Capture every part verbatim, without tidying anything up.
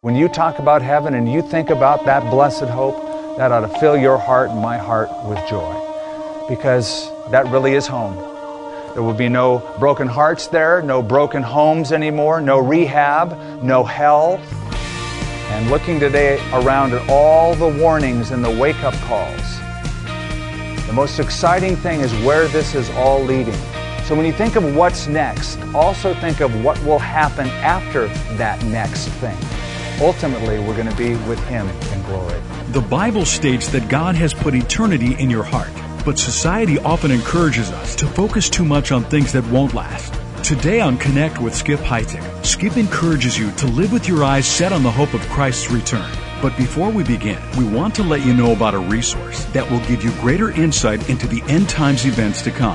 When you talk about heaven and you think about that blessed hope, that ought to fill your heart and my heart with joy, because that really is home. There will be no broken hearts there, no broken homes anymore, no rehab, no hell. And looking today around at all the warnings and the wake-up calls, the most exciting thing is where this is all leading. So when you think of what's next, also think of what will happen after that next thing. Ultimately, we're going to be with Him in glory. The Bible states that God has put eternity in your heart, but society often encourages us to focus too much on things that won't last. Today on Connect with Skip Heitzig, Skip encourages you to live with your eyes set on the hope of Christ's return. But before we begin, we want to let you know about a resource that will give you greater insight into the end times events to come.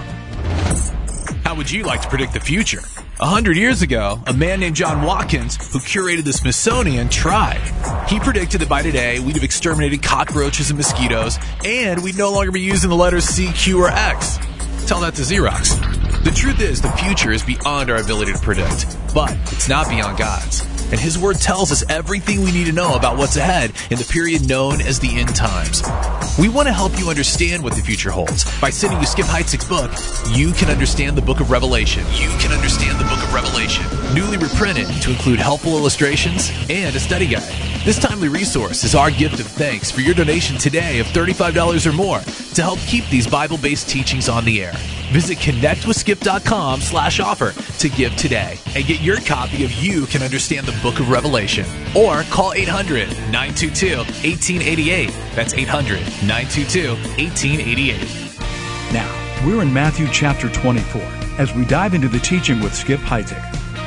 How would you like to predict the future? A hundred years ago, a man named John Watkins, who curated the Smithsonian, tried. He predicted that by today, we'd have exterminated cockroaches and mosquitoes, and we'd no longer be using the letters C, Q, or X. Tell that to Xerox. The truth is, the future is beyond our ability to predict, but it's not beyond God's. And His Word tells us everything we need to know about what's ahead in the period known as the end times. We want to help you understand what the future holds by sending you Skip Heitzig's book, You Can Understand the Book of Revelation. You Can Understand the Book of Revelation. Newly reprinted to include helpful illustrations and a study guide. This timely resource is our gift of thanks for your donation today of thirty-five dollars or more to help keep these Bible-based teachings on the air. Visit connectwithskip.com slash offer to give today and get your copy of You Can Understand the Book of Revelation. Or call eight hundred, nine two two, one eight eight eight. That's eight hundred, nine two two, one eight eight eight. Now, we're in Matthew chapter twenty-four as we dive into the teaching with Skip Heitzig.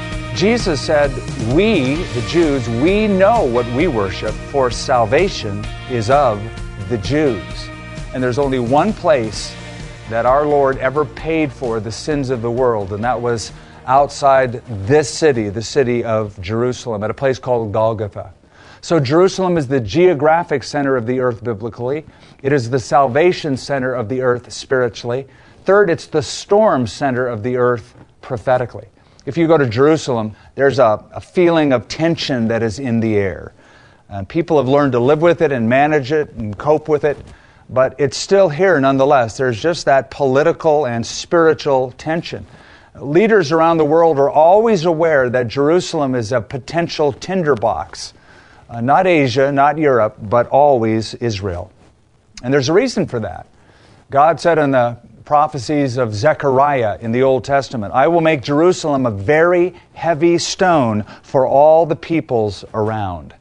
Jesus said, we, the Jews, we know what we worship, for salvation is of the Jews. And there's only one place that our Lord ever paid for the sins of the world, and that was outside this city, the city of Jerusalem, at a place called Golgotha. So Jerusalem is the geographic center of the earth biblically. It is the salvation center of the earth spiritually. Third, it's the storm center of the earth prophetically. If you go to Jerusalem, there's a, a feeling of tension that is in the air. Uh, people have learned to live with it and manage it and cope with it, but it's still here nonetheless. There's just that political and spiritual tension. Leaders around the world are always aware that Jerusalem is a potential tinderbox. Uh, not Asia, not Europe, but always Israel. And there's a reason for that. God said in the prophecies of Zechariah in the Old Testament, I will make Jerusalem a very heavy stone for all the peoples around.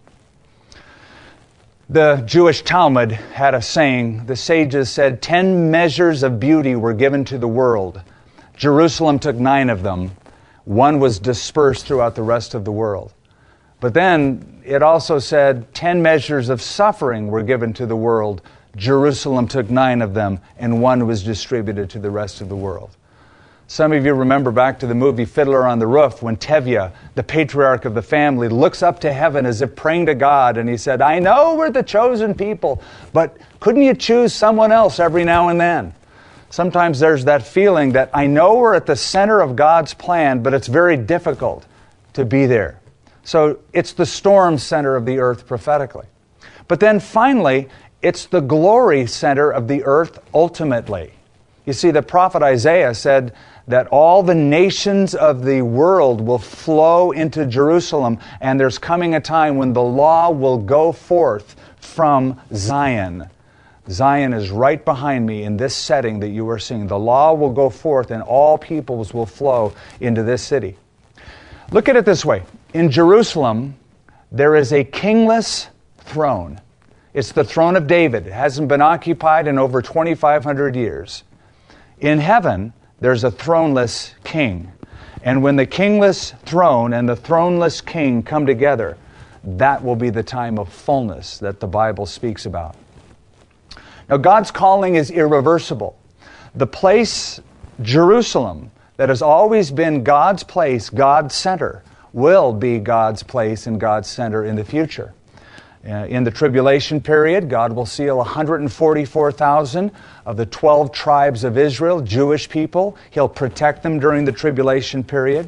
The Jewish Talmud had a saying. The sages said, ten measures of beauty were given to the world. Jerusalem took nine of them. One was dispersed throughout the rest of the world. But then it also said, ten measures of suffering were given to the world. Jerusalem took nine of them, and one was distributed to the rest of the world. Some of you remember back to the movie Fiddler on the Roof when Tevye, the patriarch of the family, looks up to heaven as if praying to God, and he said, I know we're the chosen people, but couldn't you choose someone else every now and then? Sometimes there's that feeling that I know we're at the center of God's plan, but it's very difficult to be there. So it's the storm center of the earth prophetically. But then finally, it's the glory center of the earth ultimately. You see, the prophet Isaiah said that all the nations of the world will flow into Jerusalem, and there's coming a time when the law will go forth from Zion. Zion is right behind me in this setting that you are seeing. The law will go forth, and all peoples will flow into this city. Look at it this way. In Jerusalem, there is a kingless throne. It's the throne of David. It hasn't been occupied in over twenty-five hundred years. In heaven, there's a throneless king. And when the kingless throne and the throneless king come together, that will be the time of fullness that the Bible speaks about. Now, God's calling is irreversible. The place, Jerusalem, that has always been God's place, God's center, will be God's place and God's center in the future. Uh, in the tribulation period, God will seal one hundred forty-four thousand of the twelve tribes of Israel, Jewish people. He'll protect them during the tribulation period.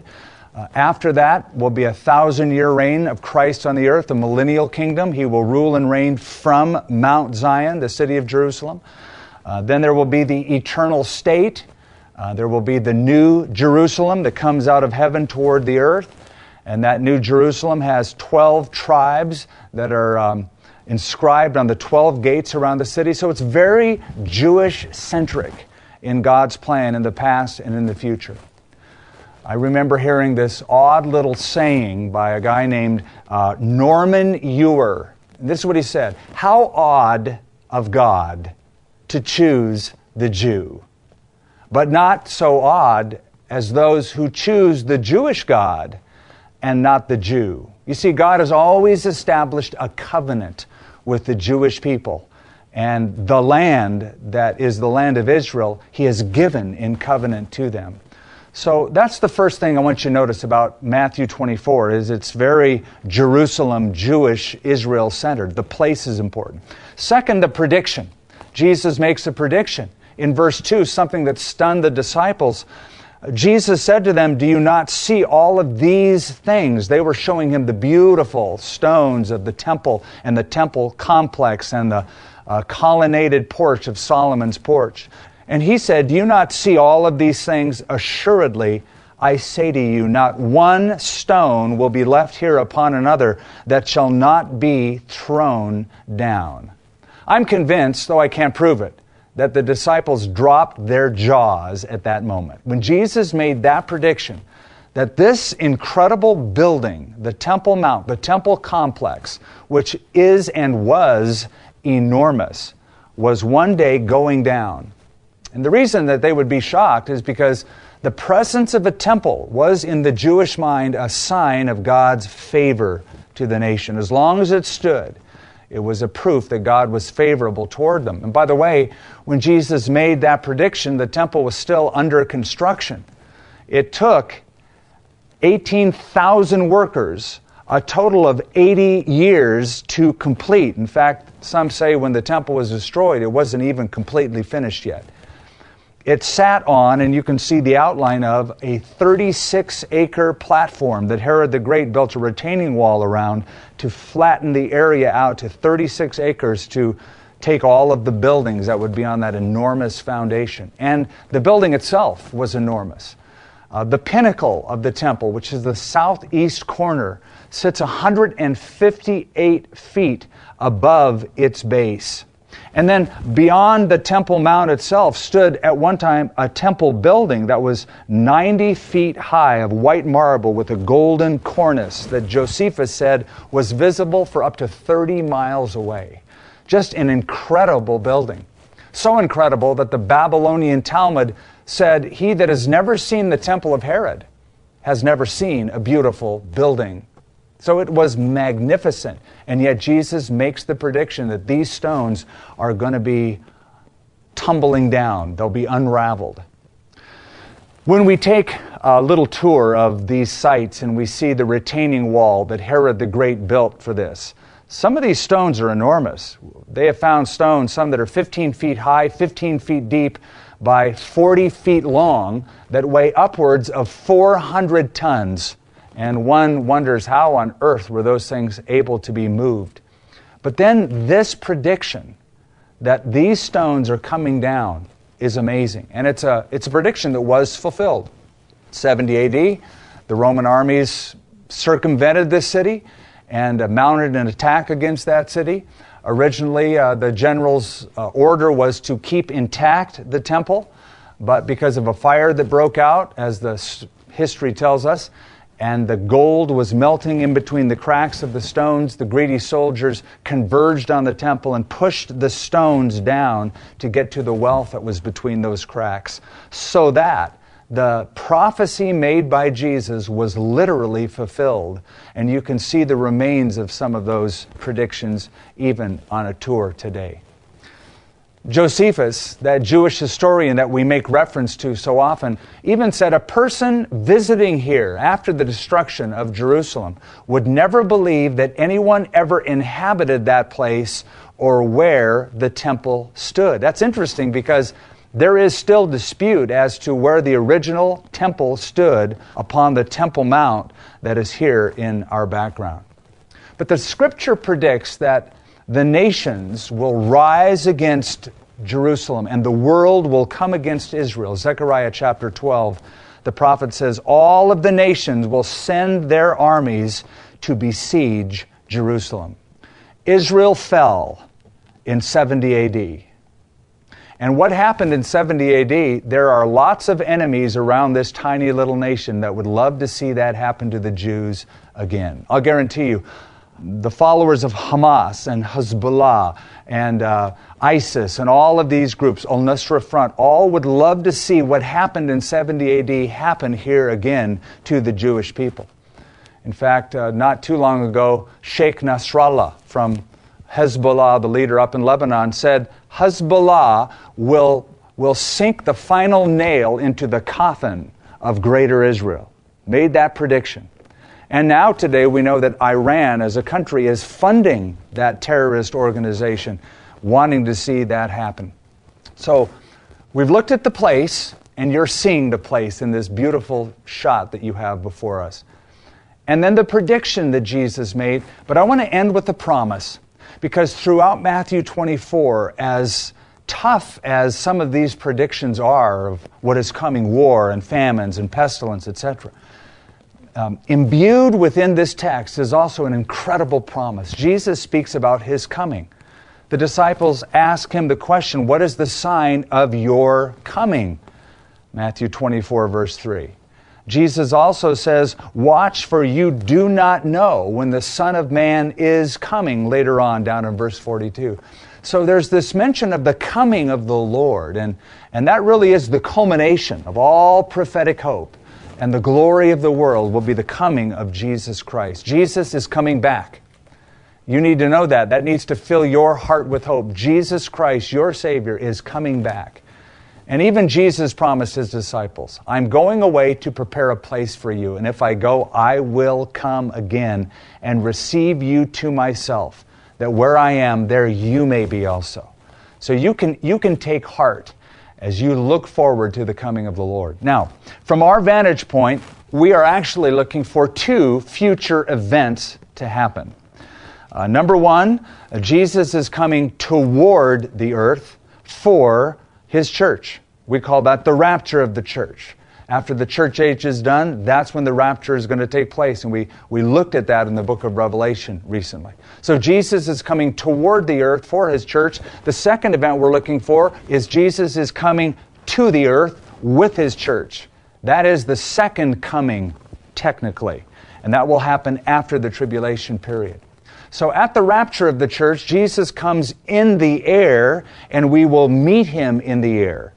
Uh, after that will be a thousand-year reign of Christ on the earth, the millennial kingdom. He will rule and reign from Mount Zion, the city of Jerusalem. Uh, then there will be the eternal state. Uh, there will be the new Jerusalem that comes out of heaven toward the earth. And that new Jerusalem has twelve tribes that are um, inscribed on the twelve gates around the city. So it's very Jewish-centric in God's plan in the past and in the future. I remember hearing this odd little saying by a guy named uh, Norman Ewer. This is what he said: "How odd of God to choose the Jew, but not so odd as those who choose the Jewish God and not the Jew." You see, God has always established a covenant with the Jewish people. And the land that is the land of Israel, He has given in covenant to them. So that's the first thing I want you to notice about Matthew twenty-four, is it's very Jerusalem, Jewish, Israel-centered. The place is important. Second, the prediction. Jesus makes a prediction. In verse two, something that stunned the disciples. Jesus said to them, "Do you not see all of these things?" They were showing Him the beautiful stones of the temple and the temple complex and the uh, colonnaded porch of Solomon's porch. And He said, "Do you not see all of these things? Assuredly, I say to you, not one stone will be left here upon another that shall not be thrown down." I'm convinced, though I can't prove it, that the disciples dropped their jaws at that moment. When Jesus made that prediction, that this incredible building, the Temple Mount, the temple complex, which is and was enormous, was one day going down. And the reason that they would be shocked is because the presence of a temple was in the Jewish mind a sign of God's favor to the nation. As long as it stood, it was a proof that God was favorable toward them. And by the way, when Jesus made that prediction, the temple was still under construction. It took eighteen thousand workers, a total of eighty years to complete. In fact, some say when the temple was destroyed, it wasn't even completely finished yet. It sat on, and you can see the outline of, a thirty-six acre platform that Herod the Great built a retaining wall around to flatten the area out to thirty-six acres to take all of the buildings that would be on that enormous foundation. And the building itself was enormous. Uh, the pinnacle of the temple, which is the southeast corner, sits one hundred fifty-eight feet above its base. And then beyond the Temple Mount itself stood at one time a temple building that was ninety feet high of white marble with a golden cornice that Josephus said was visible for up to thirty miles away. Just an incredible building. So incredible that the Babylonian Talmud said, "He that has never seen the temple of Herod has never seen a beautiful building." So it was magnificent. And yet Jesus makes the prediction that these stones are going to be tumbling down. They'll be unraveled. When we take a little tour of these sites and we see the retaining wall that Herod the Great built for this, some of these stones are enormous. They have found stones, some that are fifteen feet high, fifteen feet deep, by forty feet long, that weigh upwards of four hundred tons. And one wonders how on earth were those things able to be moved. But then this prediction that these stones are coming down is amazing. And it's a, it's a prediction that was fulfilled. seventy A D, the Roman armies circumvented this city and uh, mounted an attack against that city. Originally, uh, the general's uh, order was to keep intact the temple, but because of a fire that broke out, as the s- history tells us, and the gold was melting in between the cracks of the stones, the greedy soldiers converged on the temple and pushed the stones down to get to the wealth that was between those cracks, so that the prophecy made by Jesus was literally fulfilled. And you can see the remains of some of those predictions even on a tour today. Josephus, that Jewish historian that we make reference to so often, even said a person visiting here after the destruction of Jerusalem would never believe that anyone ever inhabited that place or where the temple stood. That's interesting because There is still dispute as to where the original temple stood upon the Temple Mount that is here in our background. But the Scripture predicts that the nations will rise against Jerusalem and the world will come against Israel. Zechariah chapter twelve, the prophet says, all of the nations will send their armies to besiege Jerusalem. Israel fell in seventy A D. And what happened in seventy A D, there are lots of enemies around this tiny little nation that would love to see that happen to the Jews again. I'll guarantee you, the followers of Hamas and Hezbollah and uh, ISIS and all of these groups, Al-Nusra Front, all would love to see what happened in seventy A D happen here again to the Jewish people. In fact, uh, not too long ago, Sheikh Nasrallah from Hezbollah, the leader up in Lebanon, said Hezbollah will, will sink the final nail into the coffin of Greater Israel. Made that prediction. And now today we know that Iran as a country is funding that terrorist organization, wanting to see that happen. So we've looked at the place, and you're seeing the place in this beautiful shot that you have before us. And then the prediction that Jesus made. But I want to end with a promise. Because throughout Matthew twenty-four, as tough as some of these predictions are of what is coming, war and famines and pestilence, et cetera, um, imbued within this text is also an incredible promise. Jesus speaks about His coming. The disciples ask Him the question, what is the sign of your coming? Matthew twenty-four, verse three. Jesus also says, watch, for you do not know when the Son of Man is coming, later on down in verse forty-two. So there's this mention of the coming of the Lord, and, and that really is the culmination of all prophetic hope. And the glory of the world will be the coming of Jesus Christ. Jesus is coming back. You need to know that. That needs to fill your heart with hope. Jesus Christ, your Savior, is coming back. And even Jesus promised His disciples, I'm going away to prepare a place for you. And if I go, I will come again and receive you to myself, that where I am, there you may be also. So you can, you can take heart as you look forward to the coming of the Lord. Now, from our vantage point, we are actually looking for two future events to happen. Uh, number one, uh, Jesus is coming toward the earth for His church. We call that the rapture of the church. After the church age is done, that's when the rapture is going to take place. And we, we looked at that in the book of Revelation recently. So Jesus is coming toward the earth for His church. The second event we're looking for is Jesus is coming to the earth with His church. That is the second coming, technically. And that will happen after the tribulation period. So at the rapture of the church, Jesus comes in the air, and we will meet Him in the air.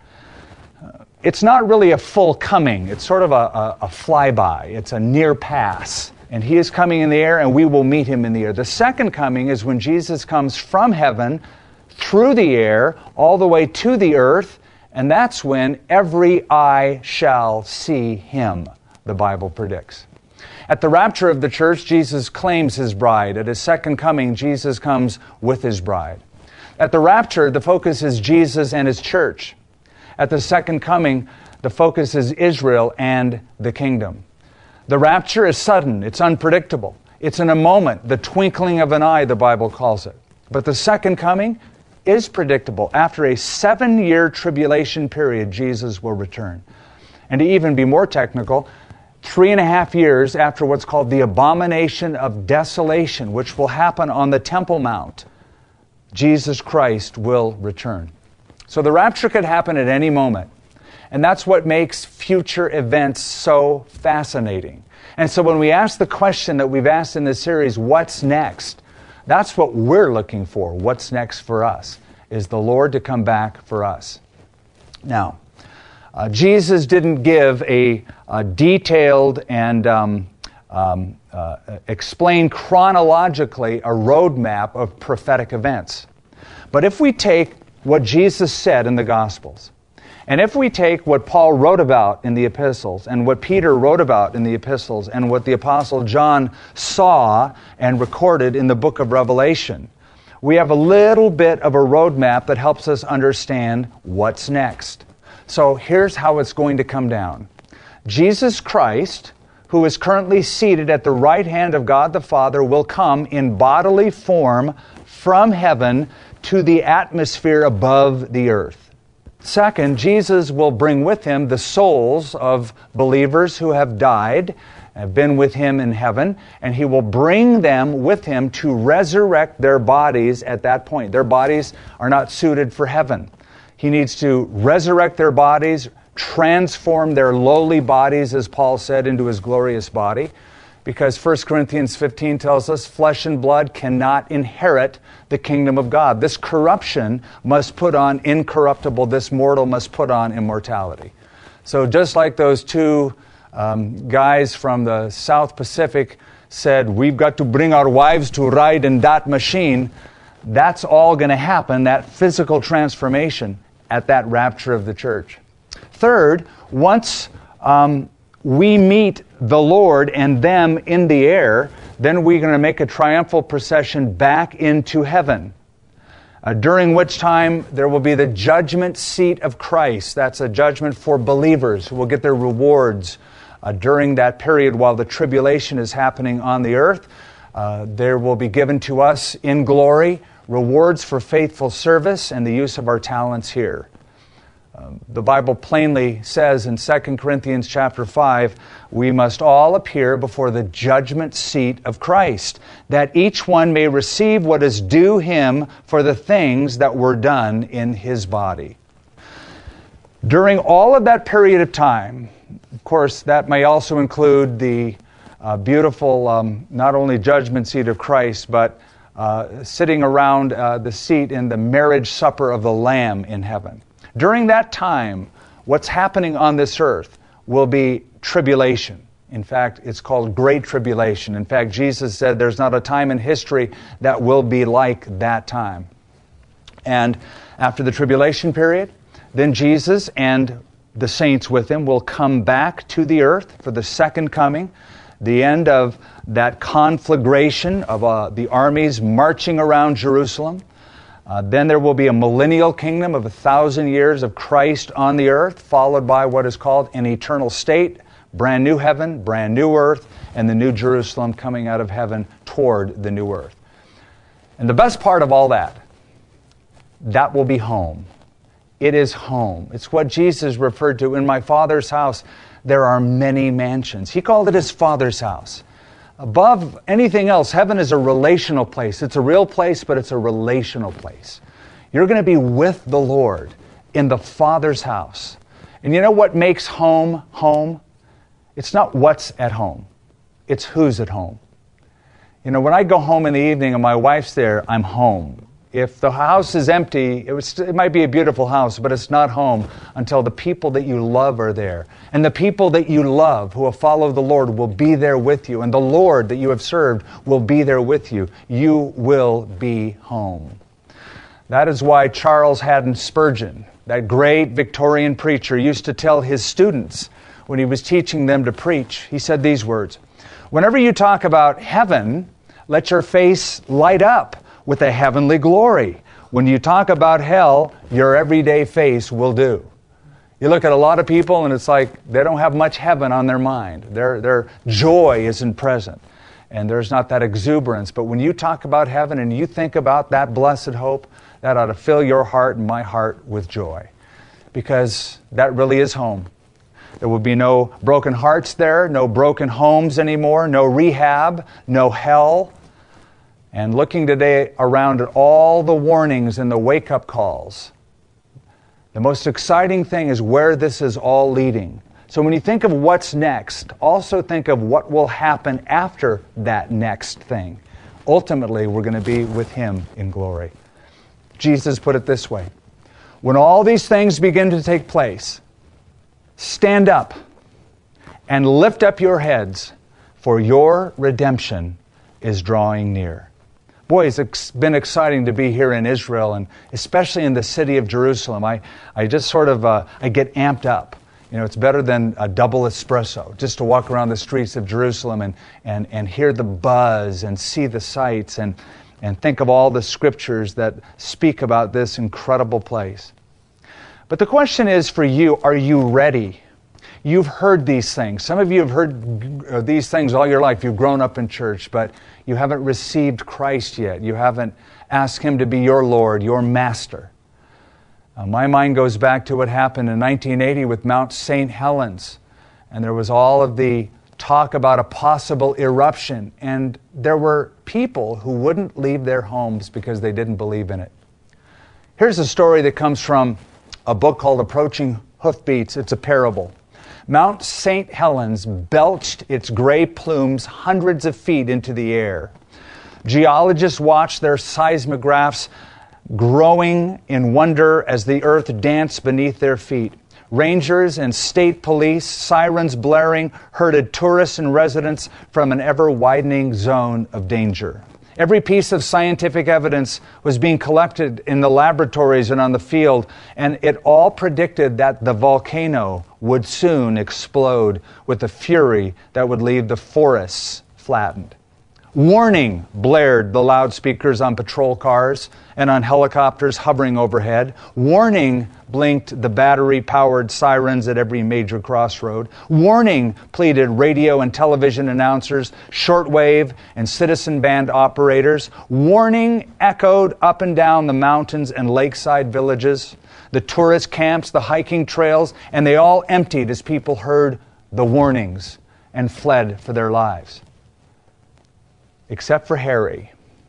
It's not really a full coming. It's sort of a, a, a flyby. It's a near pass. And He is coming in the air, and we will meet Him in the air. The second coming is when Jesus comes from heaven, through the air, all the way to the earth, and that's when every eye shall see Him, the Bible predicts. At the rapture of the church, Jesus claims His bride. At His second coming, Jesus comes with His bride. At the rapture, the focus is Jesus and His church. At the second coming, the focus is Israel and the kingdom. The rapture is sudden. It's unpredictable. It's in a moment, the twinkling of an eye, the Bible calls it. But the second coming is predictable. After a seven-year tribulation period, Jesus will return. And to even be more technical, three and a half years after what's called the abomination of desolation, which will happen on the Temple Mount, Jesus Christ will return. So the rapture could happen at any moment. And that's what makes future events so fascinating. And so when we ask the question that we've asked in this series, what's next? That's what we're looking for. What's next for us? Is the Lord to come back for us? Now, uh, Jesus didn't give a, a detailed and um, um, uh, explain chronologically a roadmap of prophetic events. But if we take what Jesus said in the Gospels, and if we take what Paul wrote about in the epistles, and what Peter wrote about in the epistles, and what the Apostle John saw and recorded in the book of Revelation, we have a little bit of a roadmap that helps us understand what's next. So here's how it's going to come down. Jesus Christ, who is currently seated at the right hand of God the Father, will come in bodily form from heaven to the atmosphere above the earth. Second, Jesus will bring with him the souls of believers who have died, have been with him in heaven, and he will bring them with him to resurrect their bodies at that point. Their bodies are not suited for heaven. He needs to resurrect their bodies, transform their lowly bodies, as Paul said, into his glorious body, because First Corinthians fifteen tells us flesh and blood cannot inherit the kingdom of God. This corruption must put on incorruptible, this mortal must put on immortality. So just like those two um, guys from the South Pacific said, we've got to bring our wives to ride in that machine, that's all going to happen, that physical transformation at that rapture of the church. Third, once um, we meet the Lord and them in the air, then we're going to make a triumphal procession back into heaven, uh, during which time there will be the judgment seat of Christ. That's a judgment for believers who will get their rewards uh, during that period while the tribulation is happening on the earth. Uh, there will be given to us in glory rewards for faithful service and the use of our talents here. Um, the Bible plainly says in Second Corinthians chapter five, we must all appear before the judgment seat of Christ, that each one may receive what is due him for the things that were done in his body. During all of that period of time, of course, that may also include the uh, beautiful, um, not only judgment seat of Christ, but uh, sitting around uh, the seat in the marriage supper of the Lamb in heaven. During that time, what's happening on this earth will be tribulation. In fact, it's called Great Tribulation. In fact, Jesus said there's not a time in history that will be like that time. And after the tribulation period, then Jesus and the saints with him will come back to the earth for the second coming, the end of that conflagration of uh, the armies marching around Jerusalem. Uh, then there will be a millennial kingdom of a thousand years of Christ on the earth, followed by what is called an eternal state, brand new heaven, brand new earth, and the new Jerusalem coming out of heaven toward the new earth. And the best part of all that, that will be home. It is home. It's what Jesus referred to, in my Father's house there are many mansions. He called it his Father's house. Above anything else, heaven is a relational place. It's a real place, but it's a relational place. You're going to be with the Lord in the Father's house. And you know what makes home home? It's not what's at home. It's who's at home. You know, when I go home in the evening and my wife's there, I'm home. If the house is empty, it, was, it might be a beautiful house, but it's not home until the people that you love are there. And the people that you love who have followed the Lord will be there with you. And the Lord that you have served will be there with you. You will be home. That is why Charles Haddon Spurgeon, that great Victorian preacher, used to tell his students when he was teaching them to preach, he said these words, "Whenever you talk about heaven, let your face light up with a heavenly glory. When you talk about hell, your everyday face will do." You look at a lot of people and it's like they don't have much heaven on their mind. Their, their joy isn't present. And there's not that exuberance. But when you talk about heaven and you think about that blessed hope, that ought to fill your heart and my heart with joy. Because that really is home. There will be no broken hearts there, no broken homes anymore, no rehab, no hell. And looking today around at all the warnings and the wake-up calls, the most exciting thing is where this is all leading. So when you think of what's next, also think of what will happen after that next thing. Ultimately, we're going to be with Him in glory. Jesus put it this way, when all these things begin to take place, stand up and lift up your heads, for your redemption is drawing near. Boy, it's been exciting to be here in Israel, and especially in the city of Jerusalem. I, I just sort of, uh, I get amped up. You know, it's better than a double espresso, just to walk around the streets of Jerusalem and, and, and hear the buzz and see the sights. And, and think of all the scriptures that speak about this incredible place. But the question is for you, are you ready? You've heard these things. Some of you have heard these things all your life. You've grown up in church, but you haven't received Christ yet. You haven't asked Him to be your Lord, your Master. Uh, my mind goes back to what happened in nineteen eighty with Mount Saint Helens. And there was all of the talk about a possible eruption. And there were people who wouldn't leave their homes because they didn't believe in it. Here's a story that comes from a book called Approaching Hoofbeats. It's a parable. Mount Saint Helens belched its gray plumes hundreds of feet into the air. Geologists watched their seismographs growing in wonder as the earth danced beneath their feet. Rangers and state police, sirens blaring, herded tourists and residents from an ever-widening zone of danger. Every piece of scientific evidence was being collected in the laboratories and on the field, and it all predicted that the volcano would soon explode with a fury that would leave the forests flattened. Warning, blared the loudspeakers on patrol cars and on helicopters hovering overhead. Warning, blinked the battery-powered sirens at every major crossroad. Warning, pleaded radio and television announcers, shortwave and citizen band operators. Warning echoed up and down the mountains and lakeside villages, the tourist camps, the hiking trails, and they all emptied as people heard the warnings and fled for their lives. Except for Harry.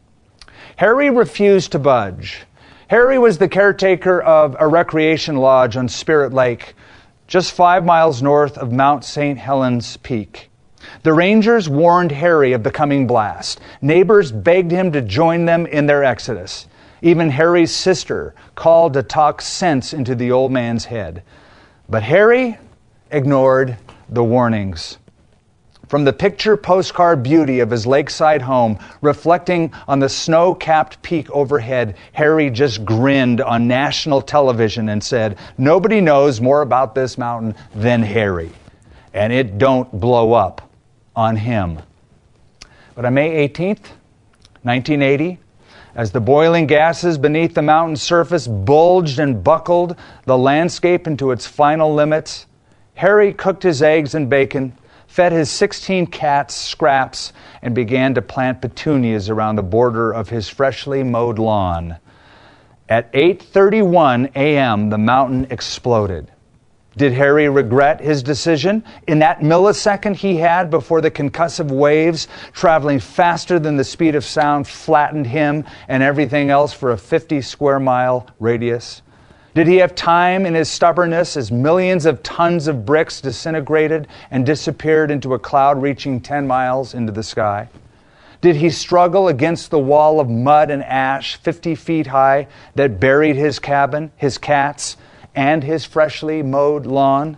Harry refused to budge. Harry was the caretaker of a recreation lodge on Spirit Lake, just five miles north of Mount Saint Helens Peak. The rangers warned Harry of the coming blast. Neighbors begged him to join them in their exodus. Even Harry's sister called to talk sense into the old man's head. But Harry ignored the warnings. From the picture postcard beauty of his lakeside home, reflecting on the snow-capped peak overhead, Harry just grinned on national television and said, "Nobody knows more about this mountain than Harry, and it don't blow up on him." But on May eighteenth, nineteen eighty, as the boiling gases beneath the mountain's surface bulged and buckled the landscape into its final limits, Harry cooked his eggs and bacon, fed his sixteen cats scraps, and began to plant petunias around the border of his freshly mowed lawn. At eight thirty-one a.m., the mountain exploded. Did Harry regret his decision? In that millisecond he had before the concussive waves, traveling faster than the speed of sound, flattened him and everything else for a fifty square mile radius? Did he have time in his stubbornness as millions of tons of bricks disintegrated and disappeared into a cloud reaching ten miles into the sky? Did he struggle against the wall of mud and ash fifty feet high that buried his cabin, his cats, and his freshly mowed lawn?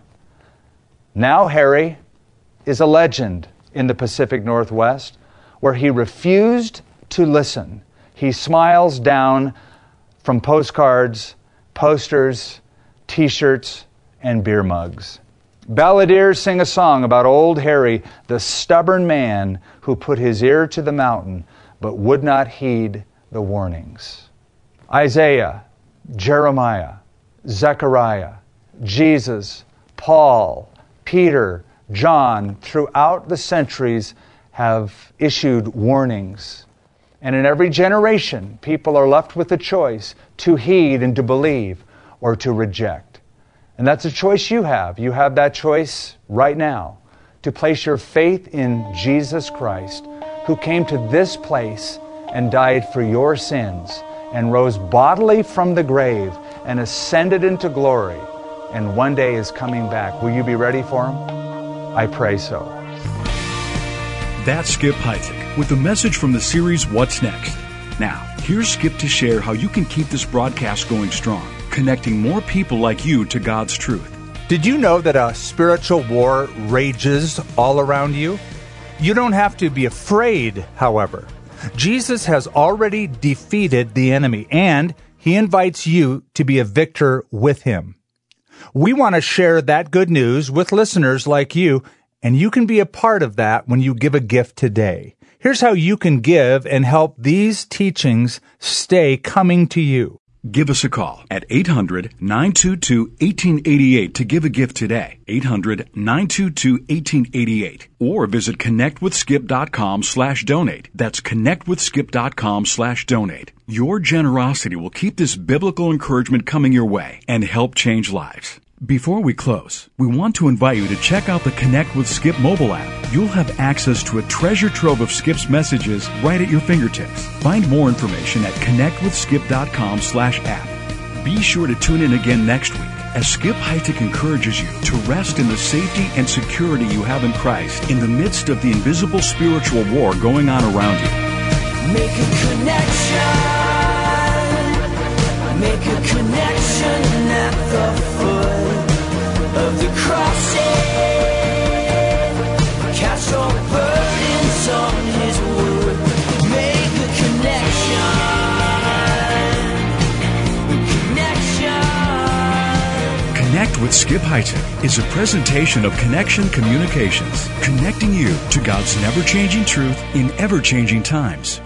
Now Harry is a legend in the Pacific Northwest, where he refused to listen. He smiles down from postcards, posters, t-shirts, and beer mugs. Balladeers sing a song about old Harry, the stubborn man who put his ear to the mountain but would not heed the warnings. Isaiah, Jeremiah, Zechariah, Jesus, Paul, Peter, John, throughout the centuries have issued warnings. And in every generation, people are left with a choice to heed and to believe or to reject. And that's a choice you have. You have that choice right now to place your faith in Jesus Christ, who came to this place and died for your sins and rose bodily from the grave and ascended into glory and one day is coming back. Will you be ready for Him? I pray so. That's Skip Heitzig with a message from the series What's Next. Now, here's Skip to share how you can keep this broadcast going strong, connecting more people like you to God's truth. Did you know that a spiritual war rages all around you? You don't have to be afraid, however. Jesus has already defeated the enemy, and He invites you to be a victor with Him. We want to share that good news with listeners like you, and you can be a part of that when you give a gift today. Here's how you can give and help these teachings stay coming to you. Give us a call at eight hundred, nine two two, one eight eight eight to give a gift today. eight hundred, nine two two, one eight eight eight. Or visit connectwithskip.com slash donate. That's connectwithskip.com slash donate. Your generosity will keep this biblical encouragement coming your way and help change lives. Before we close, we want to invite you to check out the Connect with Skip mobile app. You'll have access to a treasure trove of Skip's messages right at your fingertips. Find more information at connectwithskip.com slash app. Be sure to tune in again next week as Skip Heitzig encourages you to rest in the safety and security you have in Christ in the midst of the invisible spiritual war going on around you. Make a connection. Make a connection at the foot of the cross. Cast all burdens on His word. Make a connection. Connection. Connect with Skip Heitzig is a presentation of Connection Communications, connecting you to God's never-changing truth in ever-changing times.